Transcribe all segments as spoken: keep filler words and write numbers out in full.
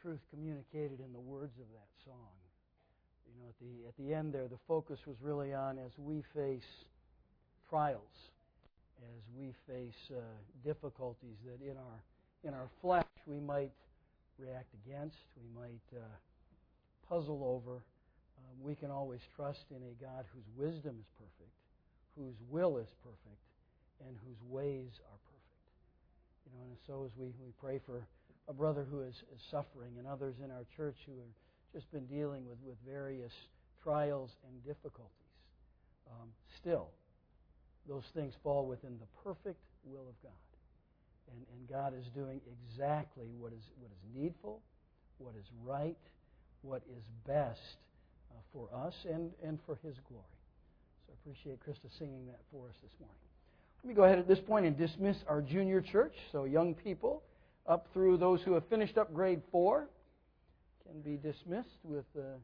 truth communicated in the words of that song. You know, at the at the end there, the focus was really on as we face trials, as we face uh, difficulties that in our in our flesh we might react against, we might uh, puzzle over. Um, we can always trust in a God whose wisdom is perfect, whose will is perfect, and whose ways are perfect. You know, and so as we, we pray for a brother who is, is suffering and others in our church who have just been dealing with, with various trials and difficulties, um, still, those things fall within the perfect will of God. And, and God is doing exactly what is what is needful, what is right, what is best uh, for us and, and for His glory. So I appreciate Krista singing that for us this morning. Let me go ahead at this point and dismiss our junior church. So young people up through those who have finished up grade four can be dismissed with uh,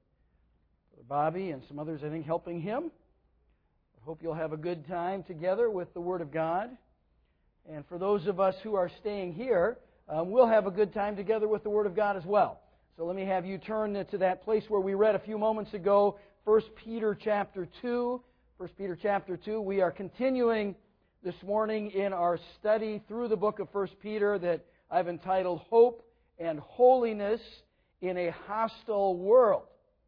Bobby and some others, I think, helping him. I hope you'll have a good time together with the Word of God. And for those of us who are staying here, um, we'll have a good time together with the Word of God as well. So let me have you turn to that place where we read a few moments ago, First Peter chapter two. First Peter chapter two. We are continuing this morning in our study through the book of First Peter that I've entitled Hope and Holiness in a Hostile World.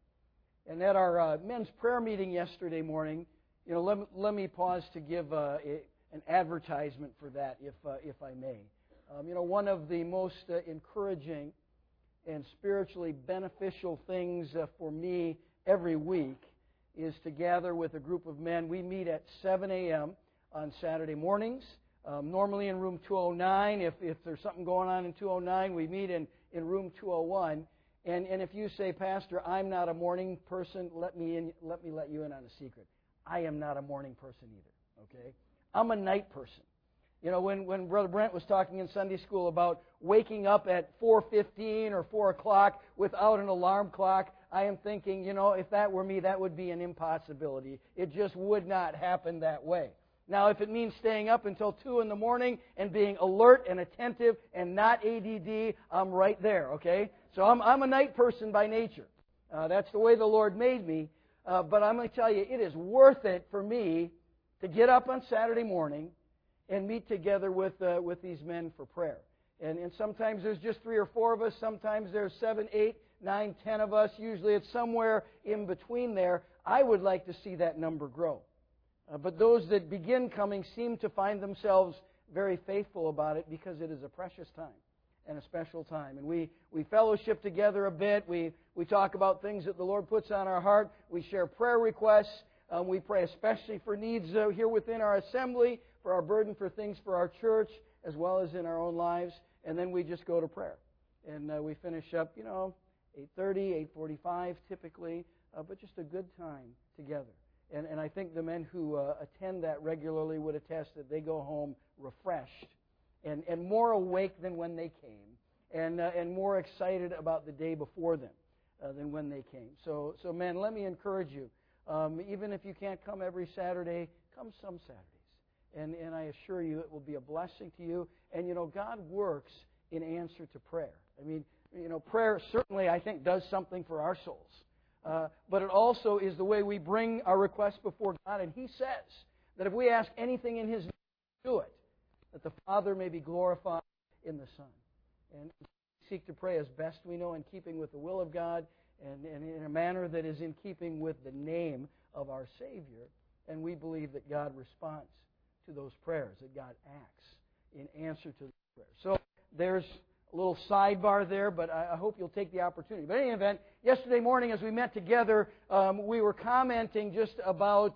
And at our uh, men's prayer meeting yesterday morning, you know, let me, let me pause to give uh, a, an advertisement for that, if uh, if I may. Um, you know, one of the most uh, encouraging and spiritually beneficial things uh, for me every week is to gather with a group of men. We meet at seven a.m. on Saturday mornings, um, normally in room two oh nine. If if there's something going on in two oh nine, we meet in, in room two oh one. And and if you say, Pastor, I'm not a morning person, let me in, let me let you in on a secret. I am not a morning person either. Okay, I'm a night person. You know, when, when Brother Brent was talking in Sunday school about waking up at four fifteen or four o'clock without an alarm clock, I am thinking, you know, if that were me, that would be an impossibility. It just would not happen that way. Now, if it means staying up until two in the morning and being alert and attentive and not A D D, I'm right there, okay? So I'm, I'm a night person by nature. Uh, that's the way the Lord made me. Uh, but I'm going to tell you, it is worth it for me to get up on Saturday morning and meet together with uh, with these men for prayer. And, and sometimes there's just three or four of us. Sometimes there's seven, eight, nine, ten of us. Usually it's somewhere in between there. I would like to see that number grow. Uh, but those that begin coming seem to find themselves very faithful about it because it is a precious time and a special time. And we, we fellowship together a bit. We, we talk about things that the Lord puts on our heart. We share prayer requests. Um, we pray especially for needs uh, here within our assembly, for our burden for things for our church, as well as in our own lives. And then we just go to prayer. And uh, we finish up, you know, eight thirty, eight forty-five typically, uh, but just a good time together. And, and I think the men who uh, attend that regularly would attest that they go home refreshed and, and more awake than when they came, and uh, and more excited about the day before them uh, than when they came. So, so men, let me encourage you. Um, even if you can't come every Saturday, come some Saturdays. And, and I assure you it will be a blessing to you. And, you know, God works in answer to prayer. I mean, you know, prayer certainly, I think, does something for our souls. Uh, but it also is the way we bring our requests before God. And He says that if we ask anything in His name, do it, that the Father may be glorified in the Son. And we seek to pray as best we know in keeping with the will of God and, and in a manner that is in keeping with the name of our Savior. And we believe that God responds to those prayers, that God acts in answer to those prayers. So there's a little sidebar there, but I hope you'll take the opportunity. But in any event, yesterday morning as we met together, um, we were commenting just about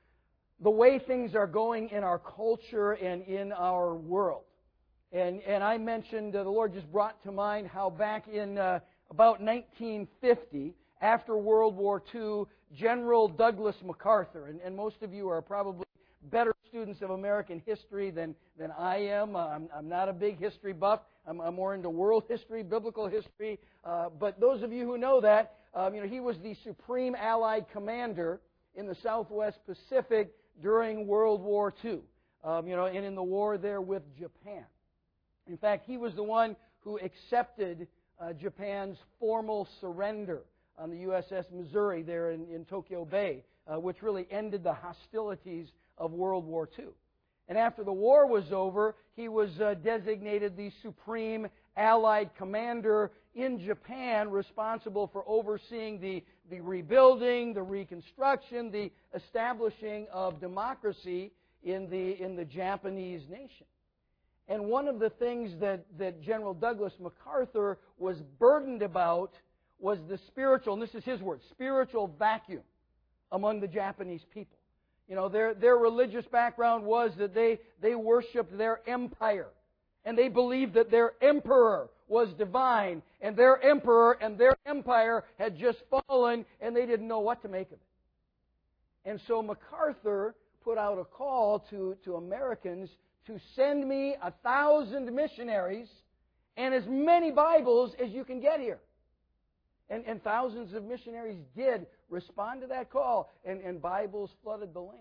the way things are going in our culture and in our world. And and I mentioned, uh, the Lord just brought to mind how back in uh, about nineteen fifty, after World War Two, General Douglas MacArthur, and, and most of you are probably better students of American history than, than I am. Uh, I'm, I'm not a big history buff. I'm, I'm more into world history, biblical history. Uh, but those of you who know that, um, you know, he was the supreme Allied commander in the Southwest Pacific during World War Two. Um, you know, and in the war there with Japan. In fact, he was the one who accepted uh, Japan's formal surrender on the U S S Missouri there in, in Tokyo Bay, uh, which really ended the hostilities of World War Two. And after the war was over, he was uh, designated the Supreme Allied Commander in Japan, responsible for overseeing the, the rebuilding, the reconstruction, the establishing of democracy in the, in the Japanese nation. And one of the things that, that General Douglas MacArthur was burdened about was the spiritual, and this is his word, spiritual vacuum among the Japanese people. You know, their, their religious background was that they, they worshiped their empire. And they believed that their emperor was divine. And their emperor and their empire had just fallen, and they didn't know what to make of it. And so MacArthur put out a call to, to Americans to send me a thousand missionaries and as many Bibles as you can get here. And, and thousands of missionaries did respond to that call, and, and Bibles flooded the land.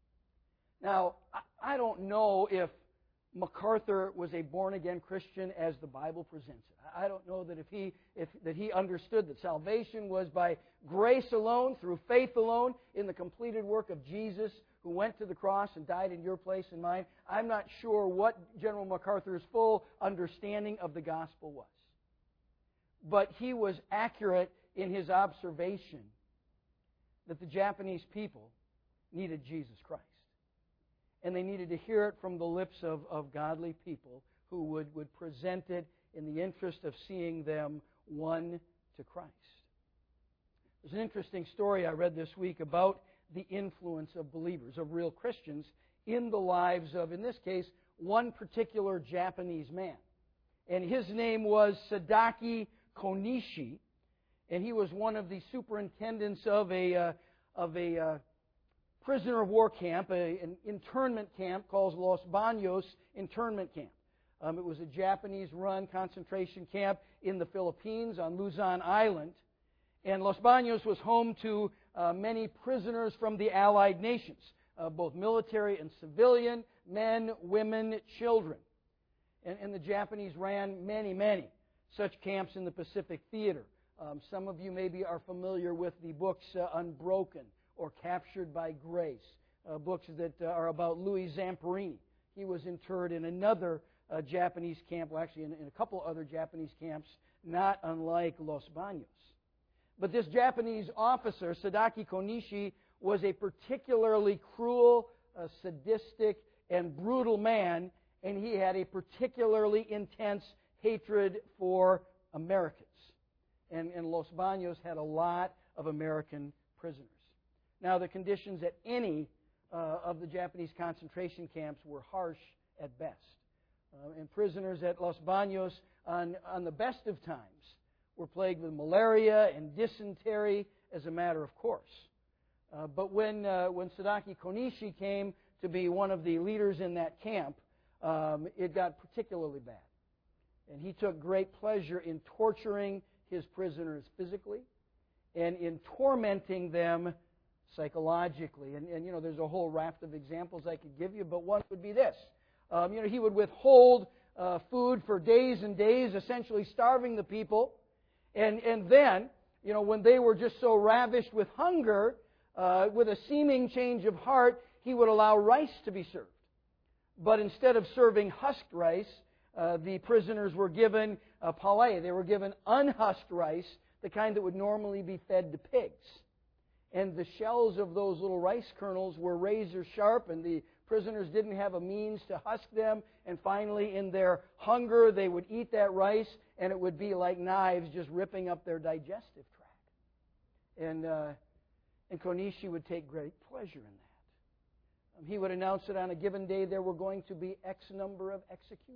Now, I, I don't know if MacArthur was a born-again Christian as the Bible presents it. I don't know that if he if that he understood that salvation was by grace alone, through faith alone, in the completed work of Jesus, who went to the cross and died in your place and mine. I'm not sure what General MacArthur's full understanding of the gospel was. But he was accurate in his observation that the Japanese people needed Jesus Christ. And they needed to hear it from the lips of, of godly people who would, would present it in the interest of seeing them won to Christ. There's an interesting story I read this week about the influence of believers, of real Christians, in the lives of, in this case, one particular Japanese man. And his name was Sadaki Konishi, and he was one of the superintendents of a, uh, of a uh, prisoner of war camp, a, an internment camp called Los Baños Internment Camp. Um, it was a Japanese-run concentration camp in the Philippines on Luzon Island. And Los Baños was home to uh, many prisoners from the Allied nations, uh, both military and civilian, men, women, children. And, and the Japanese ran many, many such camps in the Pacific Theater. Um, some of you maybe are familiar with the books uh, Unbroken or Captured by Grace, uh, books that uh, are about Louis Zamperini. He was interred in another uh, Japanese camp, well actually in, in a couple other Japanese camps, not unlike Los Baños. But this Japanese officer, Sadaki Konishi, was a particularly cruel, uh, sadistic, and brutal man, and he had a particularly intense hatred for Americans. And, and Los Baños had a lot of American prisoners. Now, the conditions at any uh, of the Japanese concentration camps were harsh at best. Uh, and prisoners at Los Baños, on, on the best of times, were plagued with malaria and dysentery as a matter of course. Uh, but when, uh, when Sadaki Konishi came to be one of the leaders in that camp, um, it got particularly bad. And he took great pleasure in torturing his prisoners physically and in tormenting them psychologically. And, and you know, there's a whole raft of examples I could give you, but one would be this. Um, you know, he would withhold uh, food for days and days, essentially starving the people. And, and then, you know, when they were just so ravished with hunger, uh, with a seeming change of heart, he would allow rice to be served. But instead of serving husked rice, uh, the prisoners were given uh, palay. They were given unhusked rice, the kind that would normally be fed to pigs. And the shells of those little rice kernels were razor sharp, and the prisoners didn't have a means to husk them. And finally, in their hunger, they would eat that rice, and it would be like knives just ripping up their digestive tract. And, uh, and Konishi would take great pleasure in that. Um, he would announce that on a given day there were going to be X number of executions.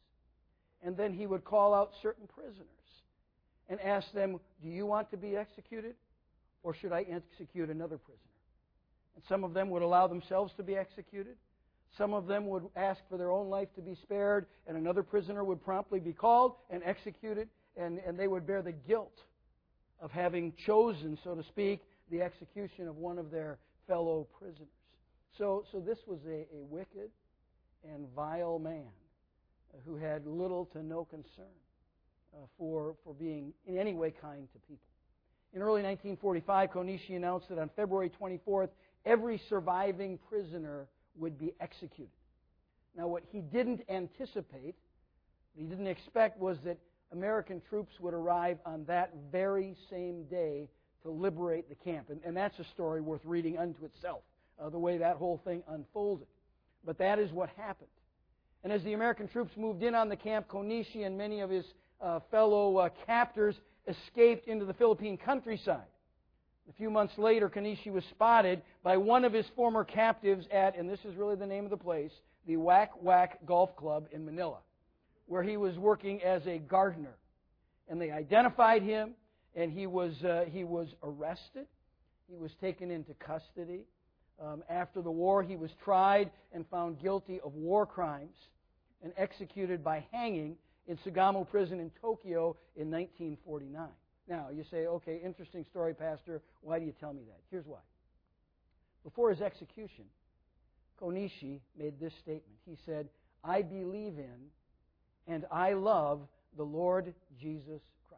And then he would call out certain prisoners and ask them, do you want to be executed, or should I execute another prisoner? And some of them would allow themselves to be executed. Some of them would ask for their own life to be spared, and another prisoner would promptly be called and executed, and, and they would bear the guilt of having chosen, so to speak, the execution of one of their fellow prisoners. So, so this was a, a wicked and vile man who had little to no concern uh, for, for being in any way kind to people. In early nineteen forty-five, Konishi announced that on February twenty-fourth, every surviving prisoner would be executed. Now, what he didn't anticipate, what he didn't expect, was that American troops would arrive on that very same day to liberate the camp. And, and that's a story worth reading unto itself, uh, the way that whole thing unfolded. But that is what happened. And as the American troops moved in on the camp, Konishi and many of his uh, fellow uh, captors escaped into the Philippine countryside. A few months later, Konishi was spotted by one of his former captives at, and this is really the name of the place, the Whack Whack Golf Club in Manila, where he was working as a gardener. And they identified him, and he was uh, he was arrested. He was taken into custody. Um, after the war, he was tried and found guilty of war crimes and executed by hanging in Sugamo Prison in Tokyo in nineteen forty-nine. Now, you say, okay, interesting story, Pastor. Why do you tell me that? Here's why. Before his execution, Konishi made this statement. He said, I believe in and I love the Lord Jesus Christ.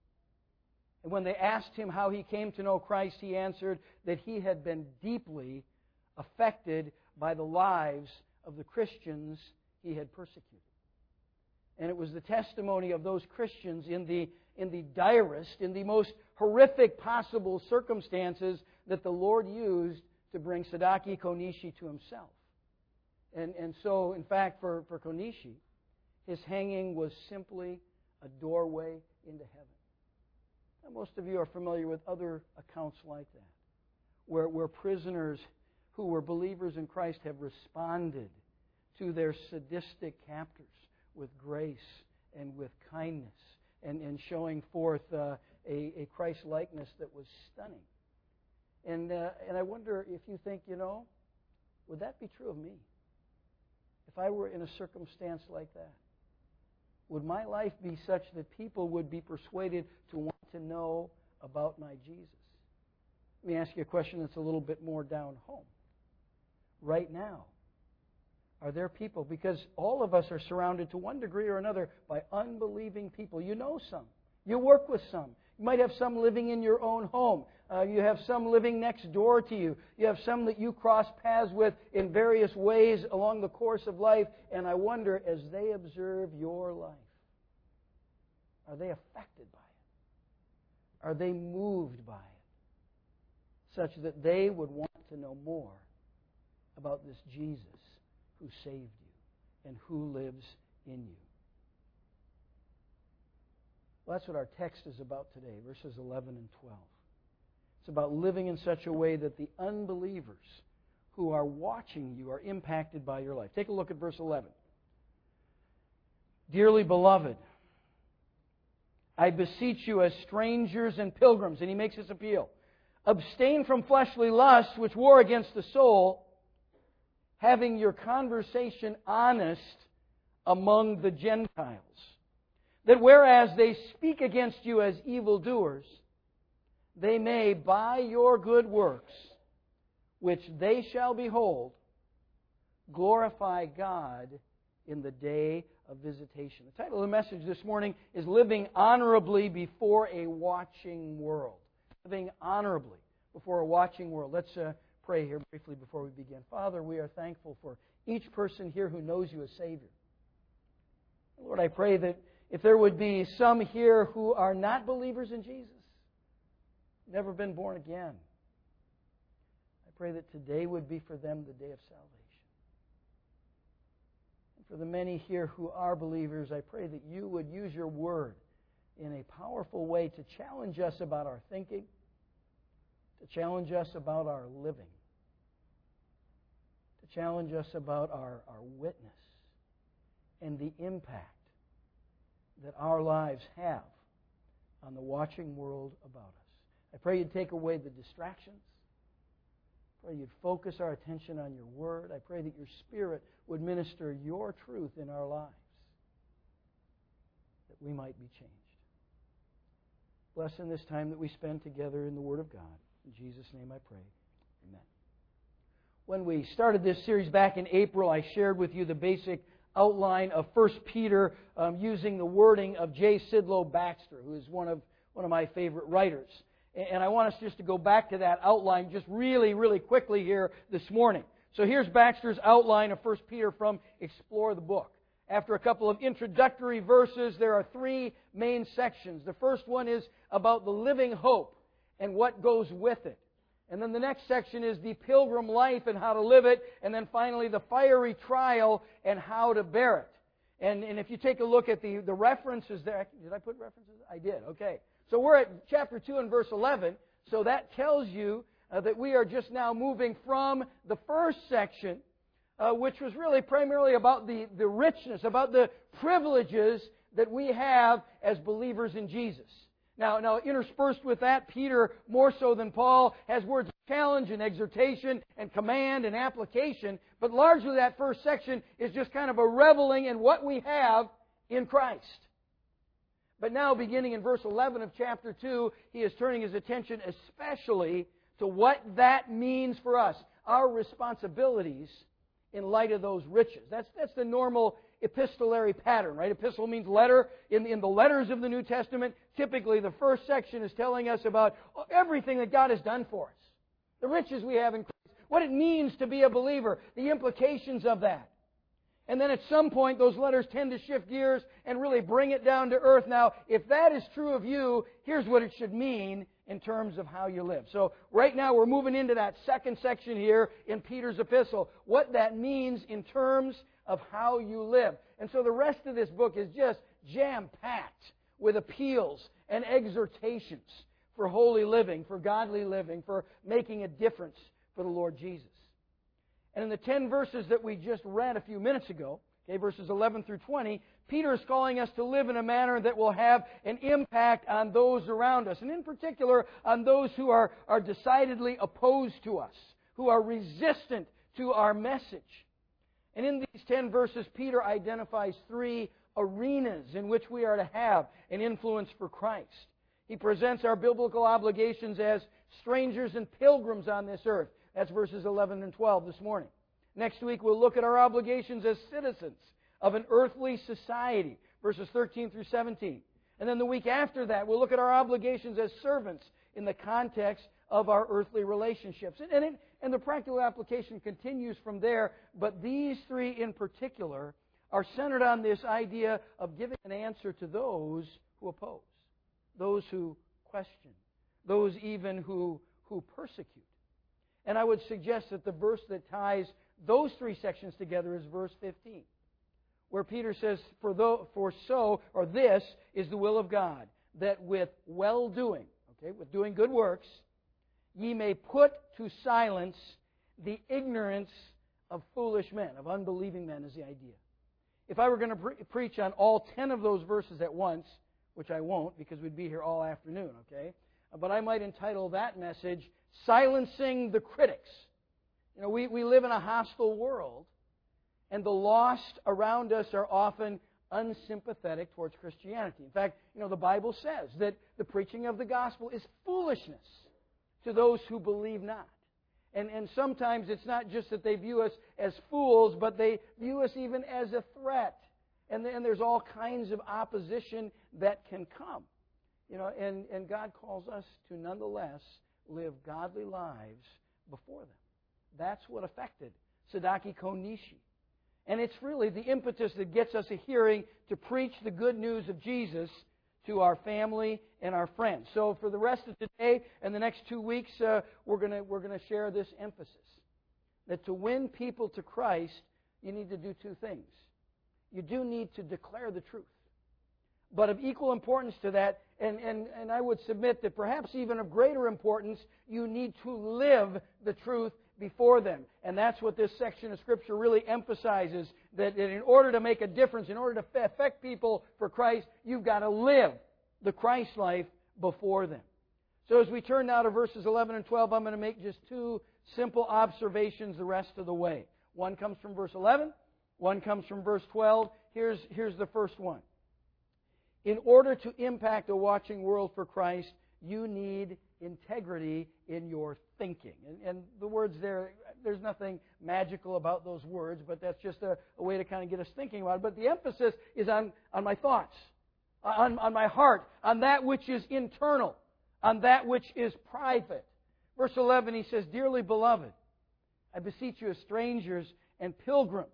And when they asked him how he came to know Christ, he answered that he had been deeply affected by the lives of the Christians he had persecuted. And it was the testimony of those Christians in the, in the direst, in the most horrific possible circumstances that the Lord used to bring Sadaki Konishi to himself. And, and so, in fact, for, for Konishi, his hanging was simply a doorway into heaven. Now, most of you are familiar with other accounts like that, where, where prisoners who were believers in Christ have responded to their sadistic captors with grace and with kindness and, and showing forth uh, a, a Christ-likeness that was stunning. And, uh, and I wonder if you think, you know, would that be true of me? If I were in a circumstance like that, would my life be such that people would be persuaded to want to know about my Jesus? Let me ask you a question that's a little bit more down home. Right now, are there people, because all of us are surrounded to one degree or another by unbelieving people. You know some. You work with some. You might have some living in your own home. Uh, you have some living next door to you. You have some that you cross paths with in various ways along the course of life. And I wonder, as they observe your life, are they affected by it? Are they moved by it? Such that they would want to know more about this Jesus who saved you and who lives in you. Well, that's what our text is about today, verses eleven and twelve. It's about living in such a way that the unbelievers who are watching you are impacted by your life. Take a look at verse eleven. Dearly beloved, I beseech you as strangers and pilgrims, and he makes this appeal, abstain from fleshly lusts which war against the soul, having your conversation honest among the Gentiles, that whereas they speak against you as evildoers, they may, by your good works, which they shall behold, glorify God in the day of visitation. The title of the message this morning is Living Honorably Before a Watching World. Living honorably before a watching world. Let's uh, pray here briefly before we begin. Father, we are thankful for each person here who knows you as Savior. Lord, I pray that if there would be some here who are not believers in Jesus, never been born again, I pray that today would be for them the day of salvation. And for the many here who are believers, I pray that you would use your word in a powerful way to challenge us about our thinking, to challenge us about our living, to challenge us about our, our witness and the impact that our lives have on the watching world about us. I pray you'd take away the distractions. I pray you'd focus our attention on your word. I pray that your Spirit would minister your truth in our lives, that we might be changed. Bless in this time that we spend together in the Word of God. In Jesus' name I pray. Amen. When we started this series back in April, I shared with you the basic outline of First Peter um, using the wording of J. Sidlow Baxter, who is one of, one of my favorite writers. And I want us just to go back to that outline just really, really quickly here this morning. So here's Baxter's outline of First Peter from Explore the Book. After a couple of introductory verses, there are three main sections. The first one is about the living hope and what goes with it. And then the next section is the pilgrim life and how to live it. And then finally, the fiery trial and how to bear it. And, and if you take a look at the, the references there, did I put references? I did, okay. So we're at chapter two and verse eleven. So that tells you uh, that we are just now moving from the first section, uh, which was really primarily about the, the richness, about the privileges that we have as believers in Jesus. Now, now, interspersed with that, Peter, more so than Paul, has words of challenge and exhortation and command and application. But largely that first section is just kind of a reveling in what we have in Christ. But now, beginning in verse eleven of chapter two, he is turning his attention especially to what that means for us, our responsibilities in light of those riches. That's, that's the normal epistolary pattern, right? Epistle means letter. In, in the letters of the New Testament, typically the first section is telling us about everything that God has done for us. The riches we have in Christ. What it means to be a believer. The implications of that. And then at some point, those letters tend to shift gears and really bring it down to earth. Now, if that is true of you, here's what it should mean in terms of how you live. So right now we're moving into that second section here in Peter's epistle. What that means in terms of how you live. And so the rest of this book is just jam-packed with appeals and exhortations for holy living, for godly living, for making a difference for the Lord Jesus. And in the ten verses that we just read a few minutes ago, okay, verses eleven through twenty, Peter is calling us to live in a manner that will have an impact on those around us, and in particular on those who are, are decidedly opposed to us, who are resistant to our message. And in these ten verses, Peter identifies three arenas in which we are to have an influence for Christ. He presents our biblical obligations as strangers and pilgrims on this earth. That's verses eleven and twelve this morning. Next week, we'll look at our obligations as citizens of an earthly society, verses thirteen through seventeen. And then the week after that, we'll look at our obligations as servants in the context of our earthly relationships. And, and, it, and the practical application continues from there, but these three in particular are centered on this idea of giving an answer to those who oppose, those who question, those even who, who persecute. And I would suggest that the verse that ties those three sections together is verse fifteen, where Peter says, For, though, for so, or this is the will of God, that with well-doing, okay, with doing good works, ye may put to silence the ignorance of foolish men, of unbelieving men is the idea. If I were going to pre- preach on all ten of those verses at once, which I won't because we'd be here all afternoon, okay? But I might entitle that message, Silencing the Critics. You know, we, we live in a hostile world, and the lost around us are often unsympathetic towards Christianity. In fact, you know, the Bible says that the preaching of the gospel is foolishness to those who believe not. And, and sometimes it's not just that they view us as fools, but they view us even as a threat. And then there's all kinds of opposition that can come. You know, and, and God calls us to nonetheless live godly lives before them. That's what affected Sadaki Konishi. And it's really the impetus that gets us a hearing to preach the good news of Jesus to our family and our friends. So for the rest of today and the next two weeks, uh, we're going we're going to share this emphasis. That to win people to Christ, you need to do two things. You do need to declare the truth. But of equal importance to that, and, and, and I would submit that perhaps even of greater importance, you need to live the truth before them. And that's what this section of Scripture really emphasizes, that in order to make a difference, in order to affect people for Christ, you've got to live the Christ life before them. So as we turn now to verses eleven and twelve, I'm going to make just two simple observations the rest of the way. One comes from verse eleven, one comes from verse twelve. Here's, here's the first one. In order to impact a watching world for Christ, you need integrity in your thinking. And, and the words there, there's nothing magical about those words, but that's just a, a way to kind of get us thinking about it. But the emphasis is on, on my thoughts, on, on my heart, on that which is internal, on that which is private. Verse eleven, he says, "Dearly beloved, I beseech you as strangers and pilgrims,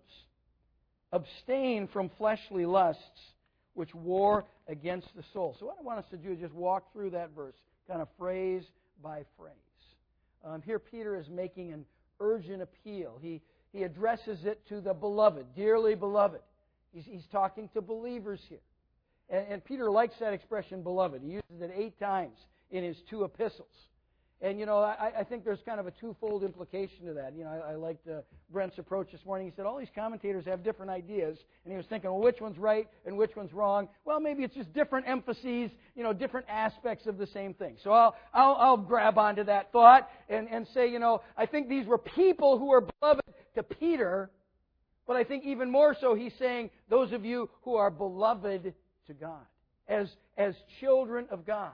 abstain from fleshly lusts which war against the soul." So what I want us to do is just walk through that verse, kind of phrase by phrase. Um, here Peter is making an urgent appeal. He, he addresses it to the beloved, dearly beloved. He's, he's talking to believers here. And, and Peter likes that expression, beloved. He uses it eight times in his two epistles. And, you know, I, I think there's kind of a twofold implication to that. You know, I, I liked uh, Brent's approach this morning. He said all these commentators have different ideas. And he was thinking, well, which one's right and which one's wrong? Well, maybe it's just different emphases, you know, different aspects of the same thing. So I'll, I'll, I'll grab onto that thought and, and say, you know, I think these were people who were beloved to Peter. But I think even more so, he's saying those of you who are beloved to God, as, as children of God.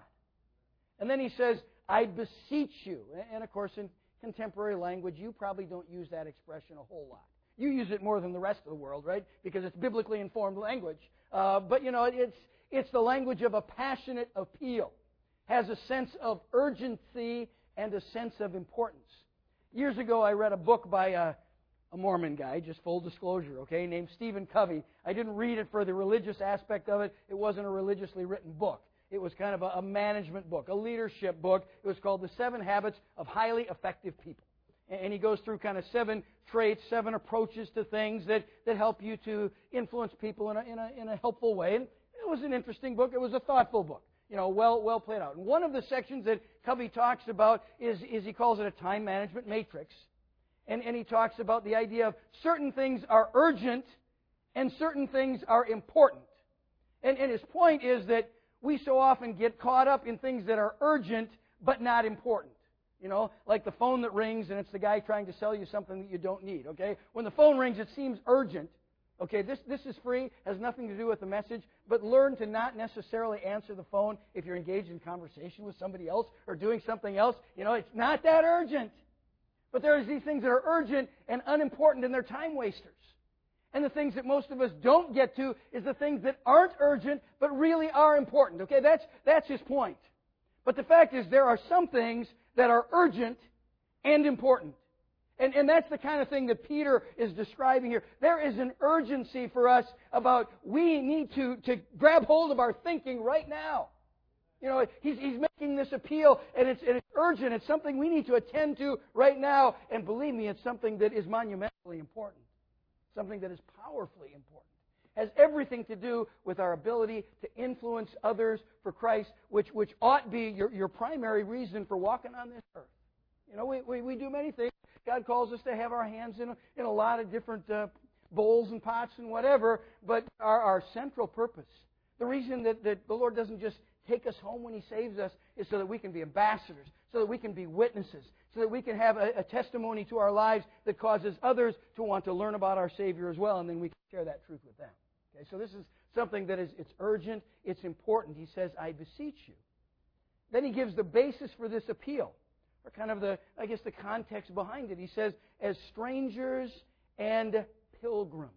And then he says, I beseech you. And of course, in contemporary language, you probably don't use that expression a whole lot. You use it more than the rest of the world, right? Because it's biblically informed language. Uh, but, you know, it's, it's the language of a passionate appeal. Has a sense of urgency and a sense of importance. Years ago, I read a book by a, a Mormon guy, just full disclosure, okay, named Stephen Covey. I didn't read it for the religious aspect of it. It wasn't a religiously written book. It was kind of a, a management book, a leadership book. It was called The Seven Habits of Highly Effective People. And, and he goes through kind of seven traits, seven approaches to things that, that help you to influence people in a, in, a, in a helpful way. And it was an interesting book. It was a thoughtful book, you know, well, well played out. And one of the sections that Covey talks about is, is he calls it a time management matrix. And, and he talks about the idea of certain things are urgent and certain things are important. And, and his point is that we so often get caught up in things that are urgent but not important. You know, like the phone that rings and it's the guy trying to sell you something that you don't need, okay? When the phone rings, it seems urgent. Okay, this, this is free, has nothing to do with the message, but learn to not necessarily answer the phone if you're engaged in conversation with somebody else or doing something else. You know, it's not that urgent. But there's these things that are urgent and unimportant and they're time wasters. And the things that most of us don't get to is the things that aren't urgent but really are important. Okay, that's, that's his point. But the fact is there are some things that are urgent and important. And, and that's the kind of thing that Peter is describing here. There is an urgency for us about we need to, to grab hold of our thinking right now. You know, he's, he's making this appeal, and it's, and it's urgent. It's something we need to attend to right now. And believe me, it's something that is monumentally important. Something that is powerfully important. Has everything to do with our ability to influence others for Christ, which, which ought be your, your primary reason for walking on this earth. You know, we, we, we do many things. God calls us to have our hands in a, in a lot of different uh, bowls and pots and whatever, but our, our central purpose, the reason that, that the Lord doesn't just take us home when He saves us is so that we can be ambassadors, so that we can be witnesses, so that we can have a, a testimony to our lives that causes others to want to learn about our Savior as well, and then we can share that truth with them. Okay, so this is something that is it's urgent, it's important. He says, I beseech you. Then he gives the basis for this appeal, or kind of the, I guess, the context behind it. He says, as strangers and pilgrims.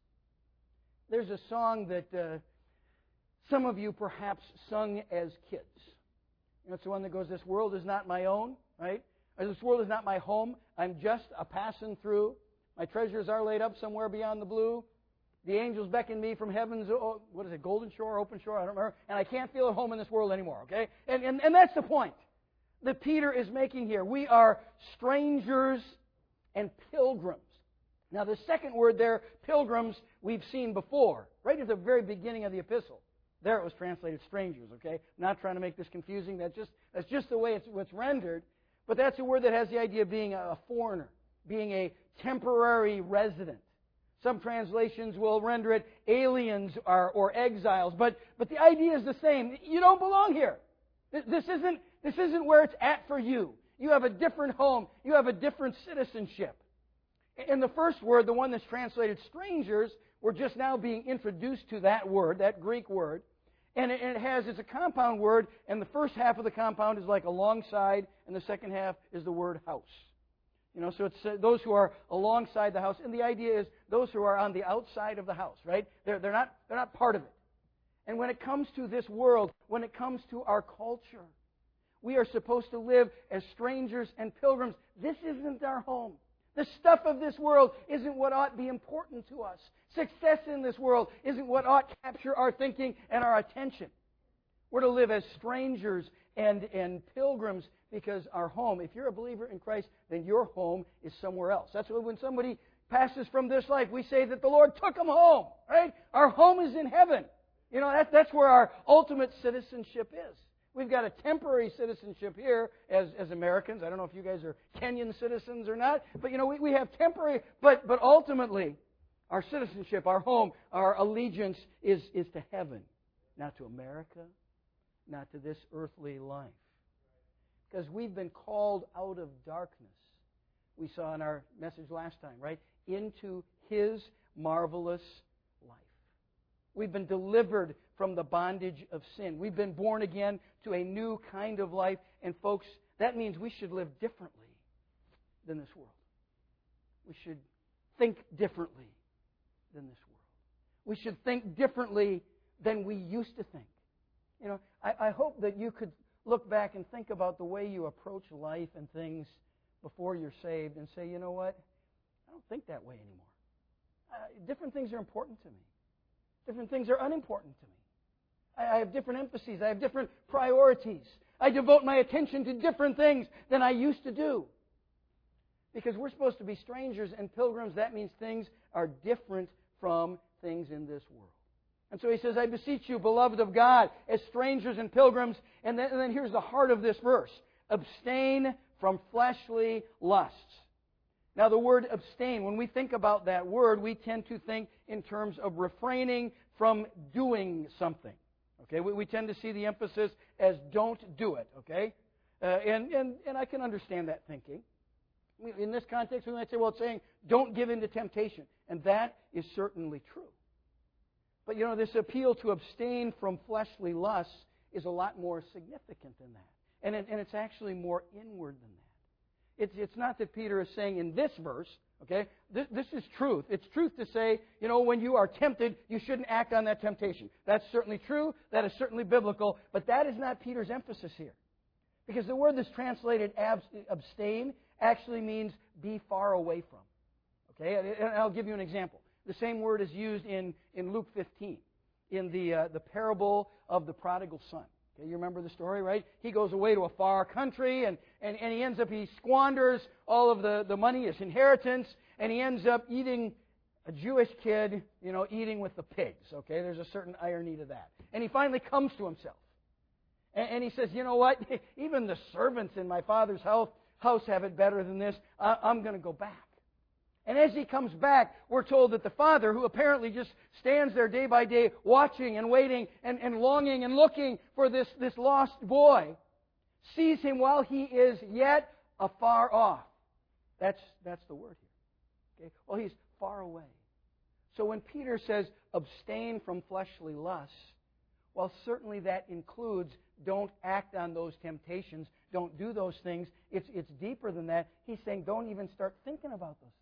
There's a song that uh, some of you perhaps sung as kids. You know, it's the one that goes, this world is not my own, right? Or, this world is not my home. I'm just a passing through. My treasures are laid up somewhere beyond the blue. The angels beckon me from heaven's, oh, what is it, golden shore, open shore, I don't remember. And I can't feel at home in this world anymore, okay? And, and, and that's the point that Peter is making here. We are strangers and pilgrims. Now, the second word there, pilgrims, we've seen before, right at the very beginning of the epistle. There it was translated strangers, okay? Not trying to make this confusing. That's just, that's just the way it's, it's rendered. But that's a word that has the idea of being a foreigner, being a temporary resident. Some translations will render it aliens or, or exiles. But, but the idea is the same. You don't belong here. This isn't, this isn't where it's at for you. You have a different home. You have a different citizenship. In the first word, the one that's translated strangers, we're just now being introduced to that word, that Greek word. And it, and it has, it's a compound word, and the first half of the compound is like alongside, and the second half is the word house. You know, so it's uh, those who are alongside the house, and the idea is those who are on the outside of the house, right? They're, they're not, they're not part of it. And when it comes to this world, when it comes to our culture, we are supposed to live as strangers and pilgrims. This isn't our home. The stuff of this world isn't what ought to be important to us. Success in this world isn't what ought to capture our thinking and our attention. We're to live as strangers and, and pilgrims because our home, if you're a believer in Christ, then your home is somewhere else. That's why when somebody passes from this life, we say that the Lord took them home, right? Our home is in heaven. You know, that, that's where our ultimate citizenship is. We've got a temporary citizenship here as, as Americans. I don't know if you guys are Kenyan citizens or not, but you know, we, we have temporary, but, but ultimately, our citizenship, our home, our allegiance is, is to heaven, not to America, not to this earthly life. Because we've been called out of darkness. We saw in our message last time, right? Into His marvelous life. We've been delivered from the bondage of sin. We've been born again to a new kind of life. And folks, that means we should live differently than this world. We should think differently than this world. We should think differently than we used to think. You know, I, I hope that you could look back and think about the way you approach life and things before you're saved and say, you know what? I don't think that way anymore. Uh, different things are important to me. Different things are unimportant to me. I, I have different emphases. I have different priorities. I devote my attention to different things than I used to do. Because we're supposed to be strangers and pilgrims. That means things are different from things in this world. And so he says, I beseech you, beloved of God, as strangers and pilgrims. And then, and then here's the heart of this verse. Abstain from fleshly lusts. Now the word abstain, when we think about that word, we tend to think in terms of refraining from doing something. Okay, we, we tend to see the emphasis as don't do it. Okay, uh, and, and, and I can understand that thinking. In this context, we might say, well, it's saying don't give in to temptation. And that is certainly true. But, you know, this appeal to abstain from fleshly lusts is a lot more significant than that. And, it, and it's actually more inward than that. It's, it's not that Peter is saying in this verse, okay, this, this is truth. It's truth to say, you know, when you are tempted, you shouldn't act on that temptation. That's certainly true. That is certainly biblical. But that is not Peter's emphasis here. Because the word that's translated abstain actually means be far away from. Okay, and I'll give you an example. The same word is used in, in Luke fifteen, in the, uh, the parable of the prodigal son. Okay, you remember the story, right? He goes away to a far country, and, and, and he ends up, he squanders all of the, the money, his inheritance, and he ends up eating, a Jewish kid, you know, eating with the pigs. Okay, there's a certain irony to that. And he finally comes to himself. And, and he says, you know what? Even the servants in my father's house, house have it better than this. I, I'm going to go back. And as he comes back, we're told that the father, who apparently just stands there day by day watching and waiting and, and longing and looking for this, this lost boy, sees him while he is yet afar off. That's, that's the word here. Okay? Well, he's far away. So when Peter says, abstain from fleshly lusts, well, certainly that includes don't act on those temptations, don't do those things. It's, it's deeper than that. He's saying don't even start thinking about those things.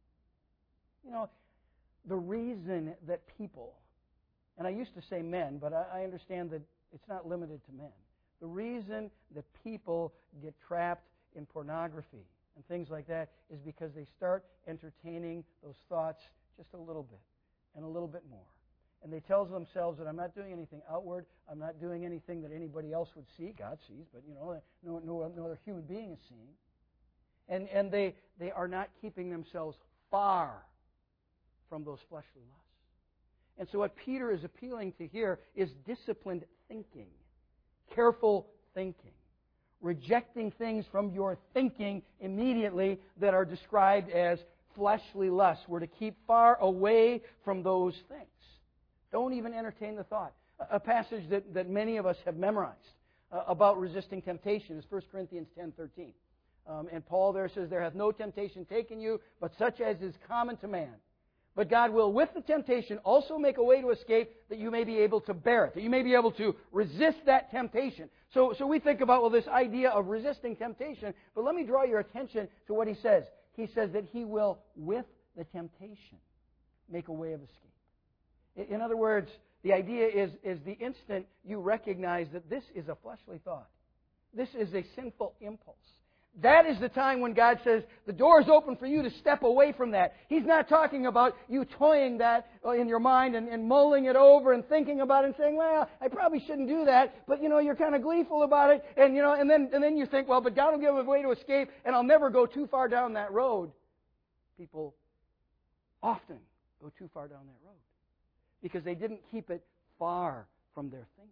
You know, the reason that people, and I used to say men, but I, I understand that it's not limited to men. The reason that people get trapped in pornography and things like that is because they start entertaining those thoughts just a little bit and a little bit more. And they tell themselves that I'm not doing anything outward, I'm not doing anything that anybody else would see. God sees, but you know, no, no, no other human being is seeing. And, and they, they are not keeping themselves far from those fleshly lusts. And so what Peter is appealing to here is disciplined thinking, careful thinking, rejecting things from your thinking immediately that are described as fleshly lusts. We're to keep far away from those things. Don't even entertain the thought. A passage that, that many of us have memorized uh, about resisting temptation is First Corinthians ten thirteen. Um, and Paul there says, there hath no temptation taken you, but such as is common to man. But God will, with the temptation, also make a way to escape that you may be able to bear it, that you may be able to resist that temptation. So, so we think about, well, this idea of resisting temptation, but let me draw your attention to what he says. He says that he will, with the temptation, make a way of escape. In other words, the idea is, is the instant you recognize that this is a fleshly thought, this is a sinful impulse, that is the time when God says, the door is open for you to step away from that. He's not talking about you toying that in your mind and, and mulling it over and thinking about it and saying, well, I probably shouldn't do that, but you know, you're kind of gleeful about it, and you know, and then and then you think, well, but God will give a way to escape, and I'll never go too far down that road. People often go too far down that road because they didn't keep it far from their thinking.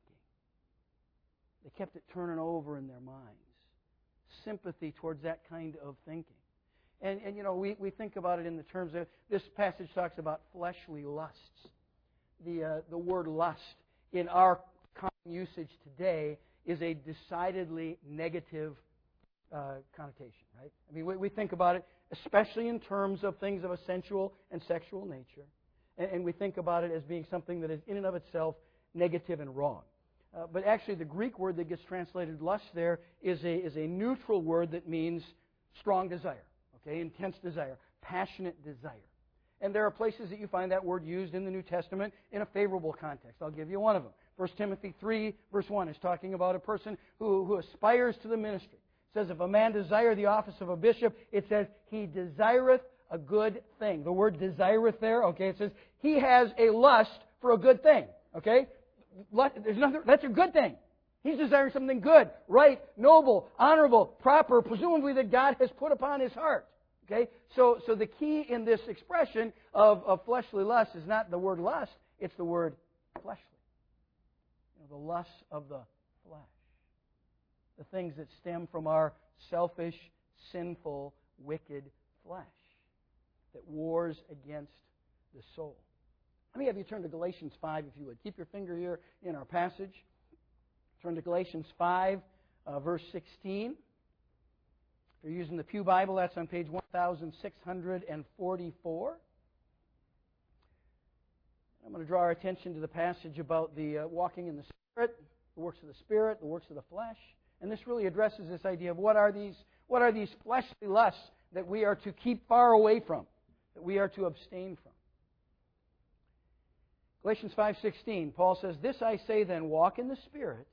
They kept it turning over in their minds. Sympathy towards that kind of thinking. And, and you know, we, we think about it in the terms of, this passage talks about fleshly lusts. The, uh, the word lust in our common usage today is a decidedly negative uh, connotation, right? I mean, we, we think about it especially in terms of things of a sensual and sexual nature. And, and we think about it as being something that is in and of itself negative and wrong. Uh, but actually, the Greek word that gets translated lust there is a, is a neutral word that means strong desire, okay, intense desire, passionate desire. And there are places that you find that word used in the New Testament in a favorable context. I'll give you one of them. First Timothy three, verse one is talking about a person who, who aspires to the ministry. It says, if a man desire the office of a bishop, it says, he desireth a good thing. The word desireth there, okay, it says, he has a lust for a good thing, okay? There's nothing, that's a good thing. He's desiring something good, right, noble, honorable, proper, presumably that God has put upon his heart. Okay? So, so the key in this expression of, of fleshly lust is not the word lust, it's the word fleshly. You know, the lusts of the flesh. The things that stem from our selfish, sinful, wicked flesh that wars against the soul. Let me have you turn to Galatians five, if you would. Keep your finger here in our passage. Turn to Galatians five, uh, verse sixteen. If you're using the Pew Bible, that's on page one thousand six hundred forty-four. I'm going to draw our attention to the passage about the uh, walking in the Spirit, the works of the Spirit, the works of the flesh. And this really addresses this idea of what are these, what are these fleshly lusts that we are to keep far away from, that we are to abstain from. Galatians five sixteen, Paul says, this I say then, walk in the Spirit,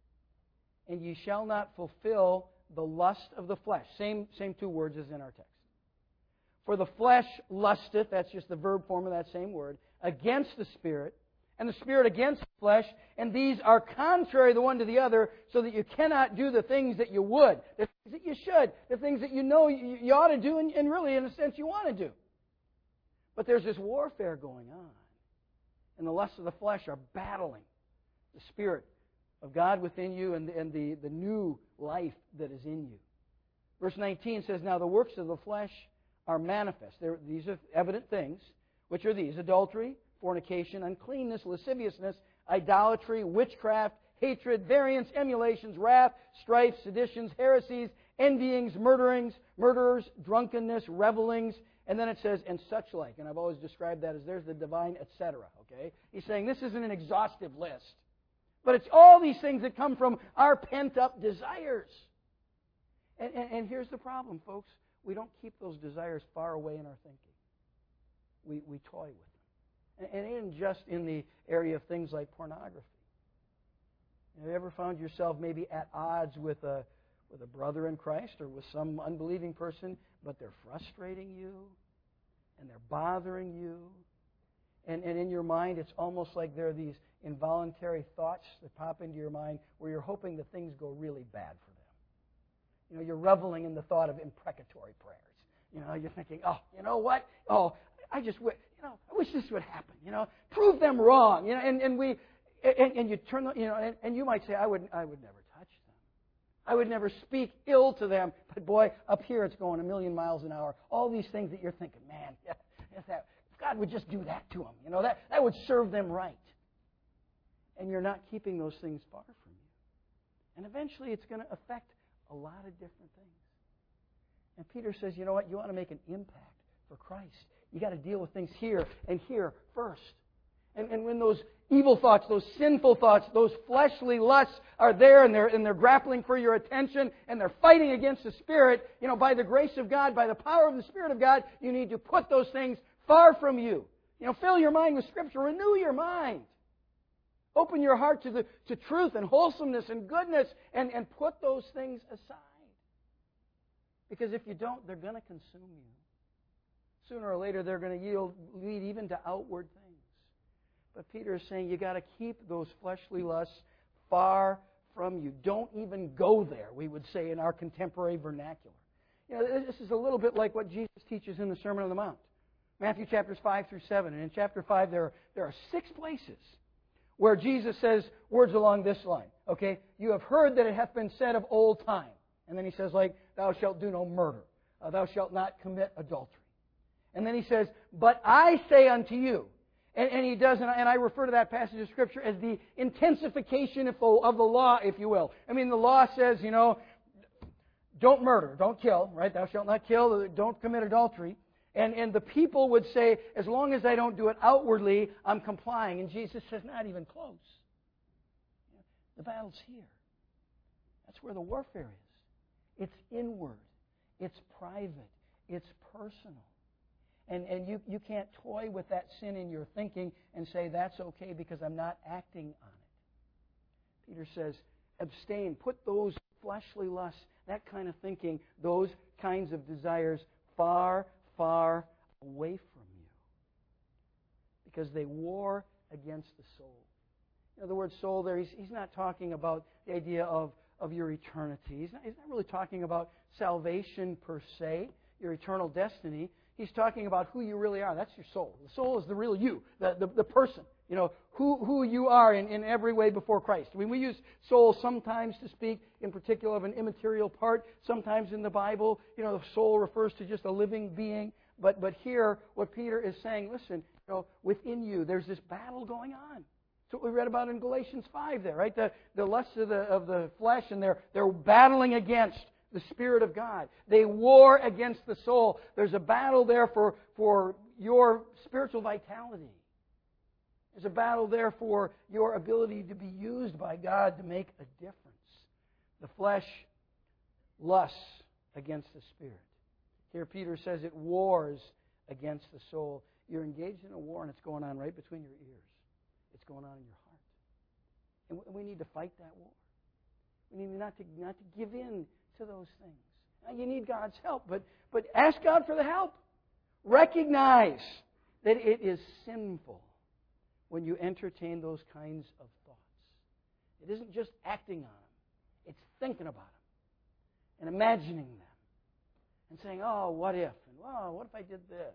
and ye shall not fulfill the lust of the flesh. Same, same two words as in our text. For the flesh lusteth, that's just the verb form of that same word, against the Spirit, and the Spirit against the flesh, and these are contrary the one to the other, so that you cannot do the things that you would, the things that you should, the things that you know you, you ought to do, and, and really, in a sense, you want to do. But there's this warfare going on. And the lusts of the flesh are battling the Spirit of God within you and, and the, the new life that is in you. Verse nineteen says, now the works of the flesh are manifest. They're, these are evident things. Which are these? Adultery, fornication, uncleanness, lasciviousness, idolatry, witchcraft, hatred, variance, emulations, wrath, strife, seditions, heresies, envyings, murderings, murderers, drunkenness, revelings. And then it says, and such like. And I've always described that as there's the divine et cetera. Okay? He's saying this isn't an exhaustive list. But it's all these things that come from our pent-up desires. And, and, and here's the problem, folks. We don't keep those desires far away in our thinking. We, we toy with them. And, and it isn't just in the area of things like pornography. Have you ever found yourself maybe at odds with a with a brother in Christ or with some unbelieving person, but they're frustrating you and they're bothering you? And, and in your mind, it's almost like there are these involuntary thoughts that pop into your mind where you're hoping that things go really bad for them. You know, you're reveling in the thought of imprecatory prayers. You know, you're thinking, oh, you know what? Oh, I just wish, you know, I wish this would happen. You know, prove them wrong. You know, and, and we, and, and you turn, you know, and, and you might say, I would, I would never touch them. I would never speak ill to them. But boy, up here it's going a million miles an hour. All these things that you're thinking, man, if that, if God would just do that to them, you know, that, that would serve them right. And you're not keeping those things far from you. And eventually it's going to affect a lot of different things. And Peter says, you know what, you want to make an impact for Christ. you got to deal with things here and here first. And, and when those evil thoughts, those sinful thoughts, those fleshly lusts are there and they're, and they're grappling for your attention and they're fighting against the Spirit, you know, by the grace of God, by the power of the Spirit of God, you need to put those things far from you. You know, fill your mind with Scripture. Renew your mind. Open your heart to the to truth and wholesomeness and goodness and, and put those things aside. Because if you don't, they're going to consume you. Sooner or later, they're going to yield, lead even to outward things. But Peter is saying you've got to keep those fleshly lusts far from you. Don't even go there, we would say in our contemporary vernacular. You know, this is a little bit like what Jesus teaches in the Sermon on the Mount. Matthew chapters five through seven. And in chapter five, there are, there are six places where Jesus says words along this line. Okay? You have heard that it hath been said of old time. And then he says, like, thou shalt do no murder. Uh, thou shalt not commit adultery. And then he says, but I say unto you. And, and he does, and I, and I refer to that passage of Scripture as the intensification of the, of the law, if you will. I mean, the law says, you know, don't murder, don't kill, right? Thou shalt not kill, don't commit adultery. And, and the people would say, as long as I don't do it outwardly, I'm complying. And Jesus says, not even close. The battle's here. That's where the warfare is. It's inward. It's private. It's personal. And, and you, you can't toy with that sin in your thinking and say, that's okay because I'm not acting on it. Peter says, abstain. Put those fleshly lusts, that kind of thinking, those kinds of desires far, far away from you. Because they war against the soul. You know, the word soul there, he's, he's not talking about the idea of, of your eternity. He's not, he's not really talking about salvation per se, your eternal destiny. He's talking about who you really are. That's your soul. The soul is the real you, the, the, the person. You know, who, who you are in, in every way before Christ. I mean, we use soul sometimes to speak in particular of an immaterial part. Sometimes in the Bible, you know, the soul refers to just a living being. But, but here, what Peter is saying, listen, you know, within you, there's this battle going on. That's what we read about in Galatians five there, right? The, the lusts of the, of the flesh, and they're, they're battling against the Spirit of God. They war against the soul. There's a battle there for, for your spiritual vitality. There's a battle there for your ability to be used by God to make a difference. The flesh lusts against the Spirit. Here Peter says it wars against the soul. You're engaged in a war and it's going on right between your ears. It's going on in your heart. And we need to fight that war. We need not to, not to give in to those things. Now, you need God's help, but, but ask God for the help. Recognize that it is sinful when you entertain those kinds of thoughts. It isn't just acting on them. It's thinking about them and imagining them and saying, oh, what if? And, oh, what if I did this?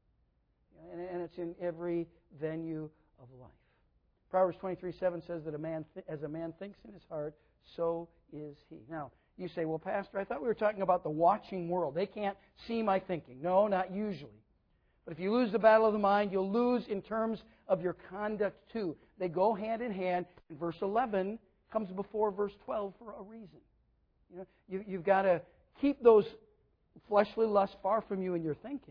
You know, and, and it's in every venue of life. Proverbs twenty-three seven says that a man, th- as a man thinks in his heart, so is he. Now, you say, well, Pastor, I thought we were talking about the watching world. They can't see my thinking. No, not usually. But if you lose the battle of the mind, you'll lose in terms of your conduct too. They go hand in hand. And verse eleven comes before verse twelve for a reason. You know, you, you've got to keep those fleshly lusts far from you in your thinking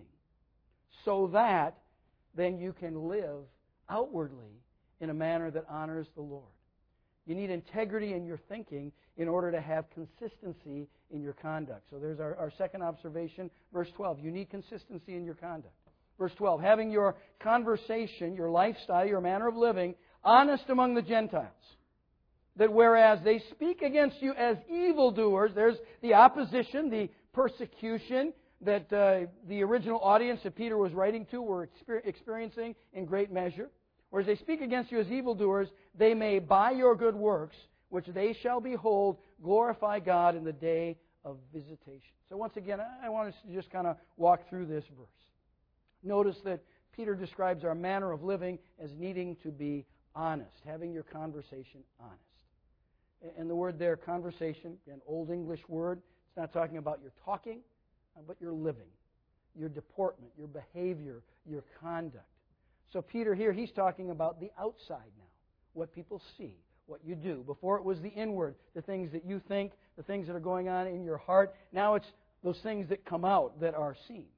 so that then you can live outwardly in a manner that honors the Lord. You need integrity in your thinking in order to have consistency in your conduct. So there's our, our second observation, verse twelve. You need consistency in your conduct. Verse twelve, having your conversation, your lifestyle, your manner of living, honest among the Gentiles, that whereas they speak against you as evildoers, there's the opposition, the persecution that uh, the original audience that Peter was writing to were exper- experiencing in great measure. Whereas they speak against you as evildoers, they may, by your good works, which they shall behold, glorify God in the day of visitation. So once again, I want us to just kind of walk through this verse. Notice that Peter describes our manner of living as needing to be honest, having your conversation honest. And the word there, conversation, an Old English word, it's not talking about your talking, but your living, your deportment, your behavior, your conduct. So Peter here, he's talking about the outside now, what people see, what you do. Before it was the inward, the things that you think, the things that are going on in your heart. Now it's those things that come out that are seen.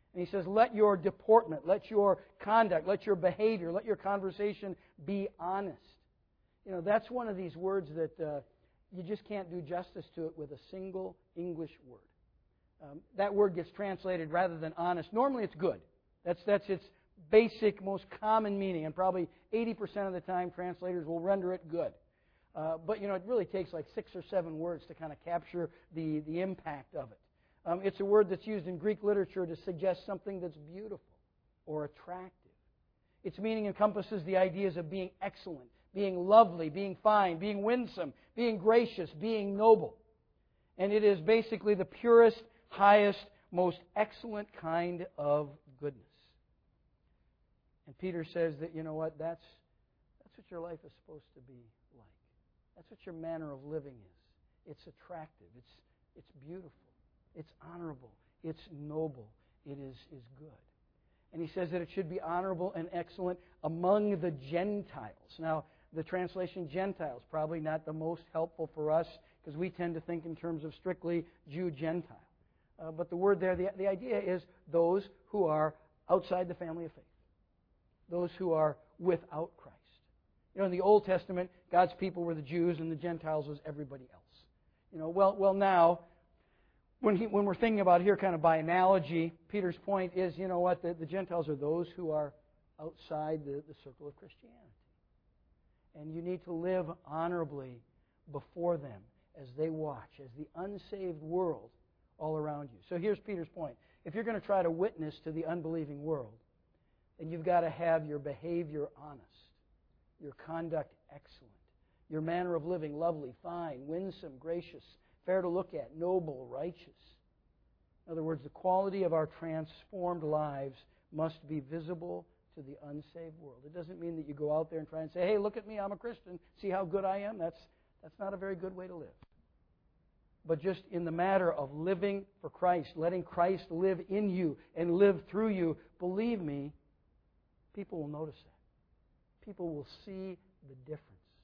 And he says, let your deportment, let your conduct, let your behavior, let your conversation be honest. You know, that's one of these words that uh, you just can't do justice to it with a single English word. Um, that word gets translated rather than honest. Normally it's good. That's, that's its basic, most common meaning. And probably eighty percent of the time translators will render it good. Uh, but, you know, it really takes like six or seven words to kind of capture the, the impact of it. Um, it's a word that's used in Greek literature to suggest something that's beautiful or attractive. Its meaning encompasses the ideas of being excellent, being lovely, being fine, being winsome, being gracious, being noble. And it is basically the purest, highest, most excellent kind of goodness. And Peter says that, you know what, that's, that's what your life is supposed to be like. That's what your manner of living is. It's attractive. It's, it's beautiful. It's honorable. It's noble. It is, is good. And he says that it should be honorable and excellent among the Gentiles. Now, the translation Gentiles, probably not the most helpful for us because we tend to think in terms of strictly Jew-Gentile. Uh, but the word there, the, the idea is those who are outside the family of faith. Those who are without Christ. You know, in the Old Testament, God's people were the Jews and the Gentiles was everybody else. You know, well, well now, when, he, when we're thinking about here kind of by analogy, Peter's point is, you know what, the, the Gentiles are those who are outside the, the circle of Christianity. And you need to live honorably before them as they watch, as the unsaved world all around you. So here's Peter's point. If you're going to try to witness to the unbelieving world, then you've got to have your behavior honest, your conduct excellent, your manner of living lovely, fine, winsome, gracious, fair to look at, noble, righteous. In other words, the quality of our transformed lives must be visible to the unsaved world. It doesn't mean that you go out there and try and say, hey, look at me, I'm a Christian, see how good I am. That's, that's not a very good way to live. But just in the matter of living for Christ, letting Christ live in you and live through you, believe me, people will notice that. People will see the difference.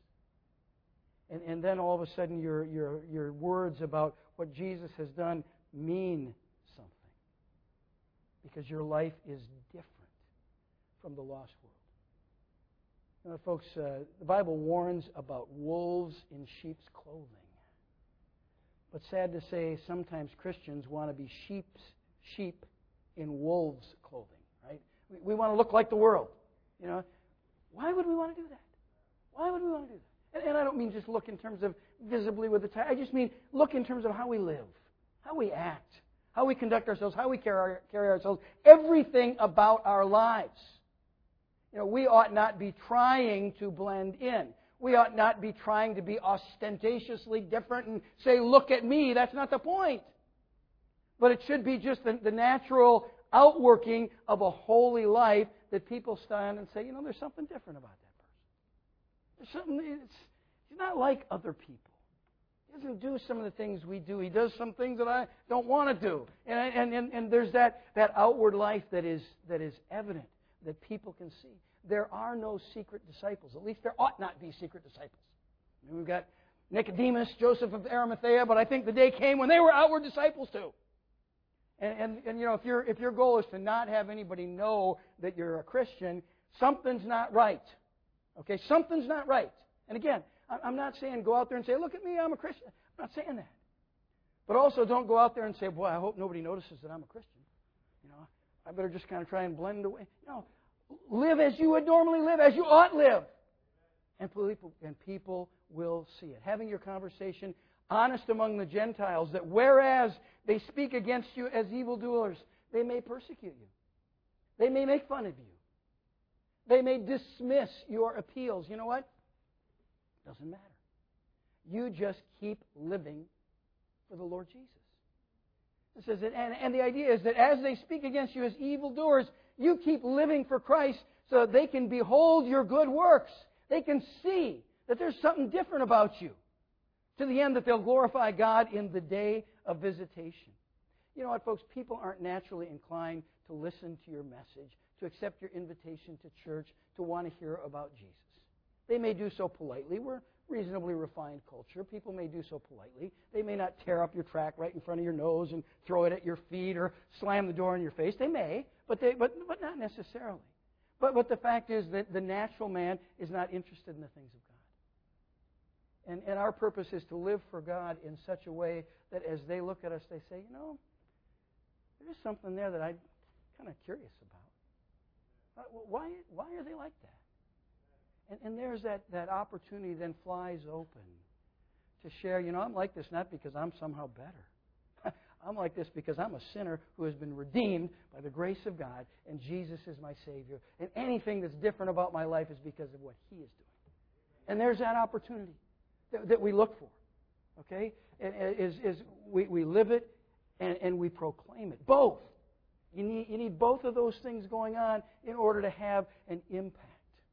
And, and then all of a sudden your, your, your words about what Jesus has done mean something. Because your life is different from the lost world. You know, folks, uh, the Bible warns about wolves in sheep's clothing. But sad to say, sometimes Christians want to be sheep's, sheep in wolves' clothing, right? We, we want to look like the world. You know, why would we want to do that? Why would we want to do that? And, and I don't mean just look in terms of visibly with the tie. I just mean look in terms of how we live, how we act, how we conduct ourselves, how we carry, carry ourselves, everything about our lives. You know, we ought not be trying to blend in. We ought not be trying to be ostentatiously different and say, look at me. That's not the point. But it should be just the, the natural outworking of a holy life that people stand and say, you know, there's something different about that person. There's something, it's, he's not like other people. He doesn't do some of the things we do. He does some things that I don't want to do. And, and, and, and there's that, that outward life that is, that is evident, that people can see. There are no secret disciples. At least there ought not be secret disciples. I mean, we've got Nicodemus, Joseph of Arimathea, but I think the day came when they were outward disciples too. And, and, and you know, if, your if your goal is to not have anybody know that you're a Christian, something's not right. Okay, something's not right. And again, I'm not saying go out there and say, look at me, I'm a Christian. I'm not saying that. But also don't go out there and say, boy, I hope nobody notices that I'm a Christian. You know, I better just kind of try and blend away. No. Live as you would normally live, as you ought live. And people, and people will see it. Having your conversation honest among the Gentiles, that whereas they speak against you as evildoers, they may persecute you. They may make fun of you. They may dismiss your appeals. You know what? Doesn't matter. You just keep living for the Lord Jesus. It says that, and, and the idea is that as they speak against you as evildoers, you keep living for Christ so that they can behold your good works. They can see that there's something different about you, to the end that they'll glorify God in the day of visitation. You know what, folks? People aren't naturally inclined to listen to your message, to accept your invitation to church, to want to hear about Jesus. They may do so politely. We're, reasonably refined culture. People may do so politely. They may not tear up your tract right in front of your nose and throw it at your feet or slam the door in your face. They may, but they but but not necessarily. But but the fact is that the natural man is not interested in the things of God. And and our purpose is to live for God in such a way that as they look at us, they say, you know, there's something there that I'm kind of curious about. Why why are they like that? And, and there's that, that opportunity then flies open to share, you know, I'm like this not because I'm somehow better. I'm like this because I'm a sinner who has been redeemed by the grace of God, and Jesus is my Savior. And anything that's different about my life is because of what He is doing. And there's that opportunity that, that we look for, okay? Is, is we, we live it and, and we proclaim it. Both. You need, you need both of those things going on in order to have an impact.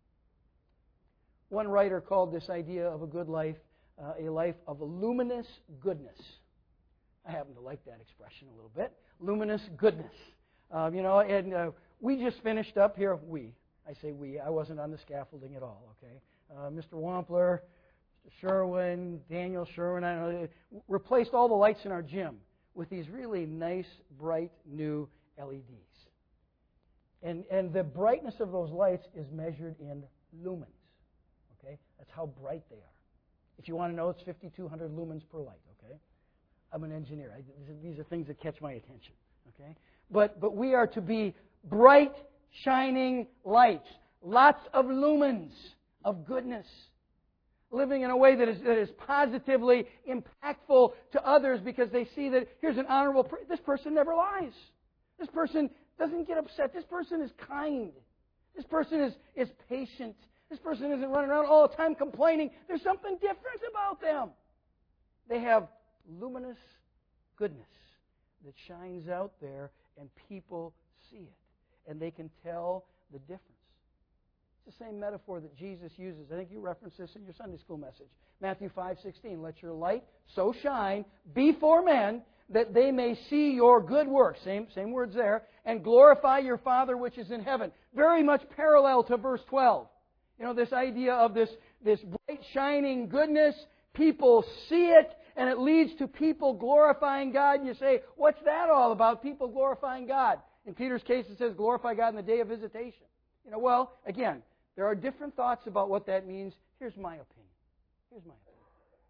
One writer called this idea of a good life uh, a life of a luminous goodness. I happen to like that expression a little bit. Luminous goodness. Um, you know, and uh, we just finished up here. We. I say we. I wasn't on the scaffolding at all, okay? Uh, Mister Wampler, Mister Sherwin, Daniel Sherwin, I don't know, replaced all the lights in our gym with these really nice, bright, new L E Ds. And, and the brightness of those lights is measured in lumens. Okay? That's how bright they are. If you want to know, it's fifty-two hundred lumens per light. Okay? I'm an engineer. I, these are things that catch my attention. Okay? But but we are to be bright, shining lights. Lots of lumens of goodness. Living in a way that is that is positively impactful to others because they see that here's an honorable person. This person never lies. This person doesn't get upset. This person is kind. This person is, is patient. This person isn't running around all the time complaining. There's something different about them. They have luminous goodness that shines out there, and people see it. And they can tell the difference. It's the same metaphor that Jesus uses. I think you referenced this in your Sunday school message. Matthew five sixteen. Let your light so shine before men that they may see your good works. Same, same words there. And glorify your Father which is in heaven. Very much parallel to verse twelve. You know, this idea of this, this bright, shining goodness. People see it, and it leads to people glorifying God. And you say, what's that all about, people glorifying God? In Peter's case, it says, glorify God in the day of visitation. You know, well, again, there are different thoughts about what that means. Here's my opinion. Here's my opinion.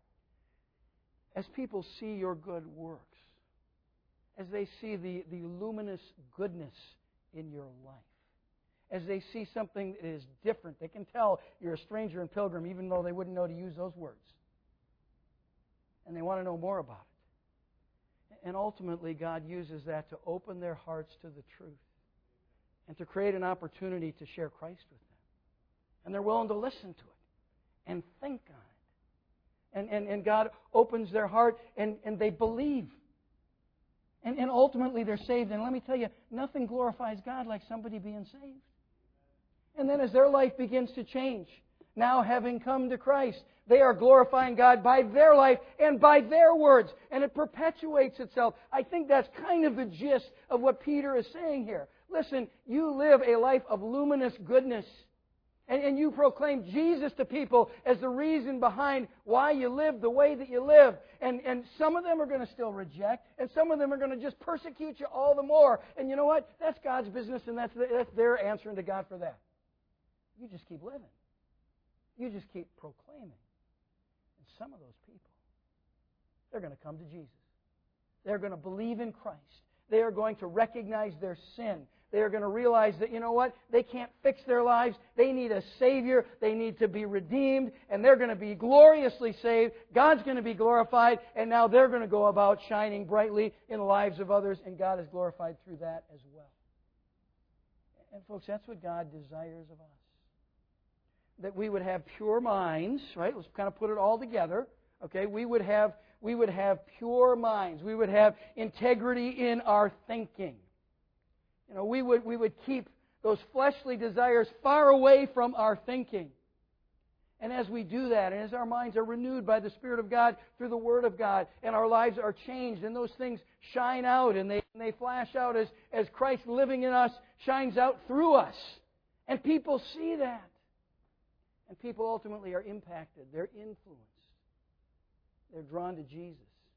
As people see your good works, as they see the, the luminous goodness in your life, as they see something that is different, they can tell you're a stranger and pilgrim even though they wouldn't know to use those words. And they want to know more about it. And ultimately, God uses that to open their hearts to the truth and to create an opportunity to share Christ with them. And they're willing to listen to it and think on it. And, and, and God opens their heart and, and they believe. And, and ultimately they're saved. And let me tell you, nothing glorifies God like somebody being saved. And then as their life begins to change, now having come to Christ, they are glorifying God by their life and by their words. And it perpetuates itself. I think that's kind of the gist of what Peter is saying here. Listen, you live a life of luminous goodness. And, and you proclaim Jesus to people as the reason behind why you live the way that you live. And, and some of them are going to still reject, and some of them are going to just persecute you all the more. And you know what? That's God's business, and that's, the, that's their answering to God for that. You just keep living. You just keep proclaiming. And some of those people, they're going to come to Jesus. They're going to believe in Christ. They are going to recognize their sin. They are going to realize that, you know what? They can't fix their lives. They need a Savior. They need to be redeemed. And they're going to be gloriously saved. God's going to be glorified. And now they're going to go about shining brightly in the lives of others. And God is glorified through that as well. And folks, that's what God desires of us. That we would have pure minds, right? Let's kind of put it all together. Okay, we would have we would have pure minds. We would have integrity in our thinking. You know, we would we would keep those fleshly desires far away from our thinking. And as we do that, and as our minds are renewed by the Spirit of God through the Word of God, and our lives are changed, and those things shine out, and they, and they flash out as, as Christ living in us shines out through us. And people see that. And people ultimately are impacted. They're influenced. They're drawn to Jesus.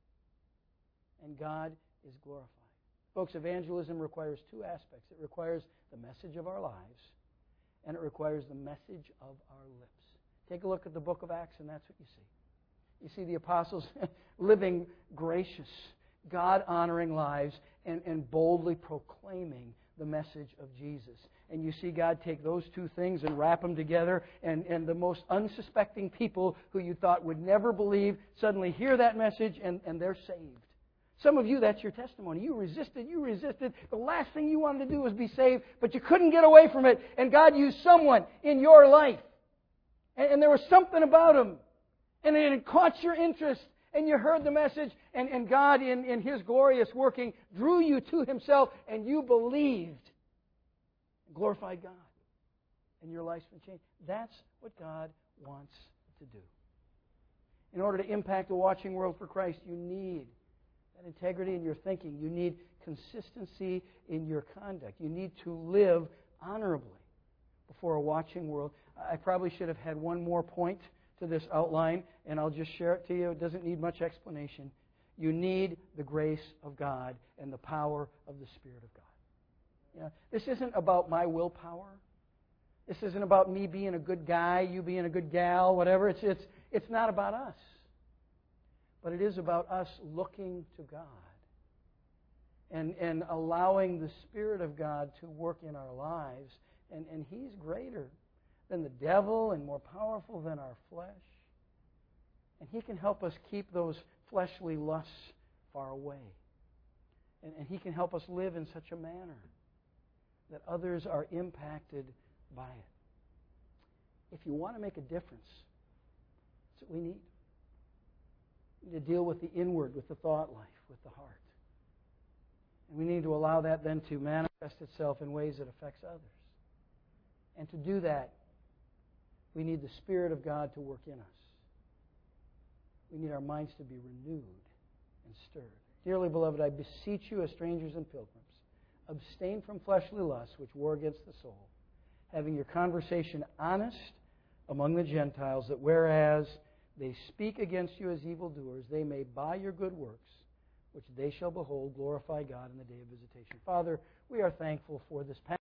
And God is glorified. Folks, evangelism requires two aspects. It requires the message of our lives, and it requires the message of our lips. Take a look at the book of Acts, and that's what you see. You see the apostles living gracious, God-honoring lives and, and boldly proclaiming the message of Jesus. And you see God take those two things and wrap them together, and, and the most unsuspecting people who you thought would never believe suddenly hear that message, and, and they're saved. Some of you, that's your testimony. You resisted, you resisted. The last thing you wanted to do was be saved, but you couldn't get away from it, and God used someone in your life. And, and there was something about him, and it caught your interest, and you heard the message, and, and God, in, in His glorious working, drew you to Himself, and you believed. Glorified God. And your life's been changed. That's what God wants to do. In order to impact a watching world for Christ, you need that integrity in your thinking. You need consistency in your conduct. You need to live honorably before a watching world. I probably should have had one more point to this outline, and I'll just share it to you. It doesn't need much explanation. You need the grace of God and the power of the Spirit of God. You know, this isn't about my willpower. This isn't about me being a good guy, you being a good gal, whatever. It's, it's, it's not about us. But it is about us looking to God and, and allowing the Spirit of God to work in our lives. And, and He's greater than the devil and more powerful than our flesh. And He can help us keep those fleshly lusts far away. And, and He can help us live in such a manner that others are impacted by it. If you want to make a difference, that's what we need. We need to deal with the inward, with the thought life, with the heart. And we need to allow that then to manifest itself in ways that affects others. And to do that, we need the Spirit of God to work in us. We need our minds to be renewed and stirred. Dearly beloved, I beseech you as strangers and pilgrims, abstain from fleshly lusts which war against the soul, having your conversation honest among the Gentiles, that whereas they speak against you as evildoers, they may by your good works, which they shall behold, glorify God in the day of visitation. Father, we are thankful for this passage.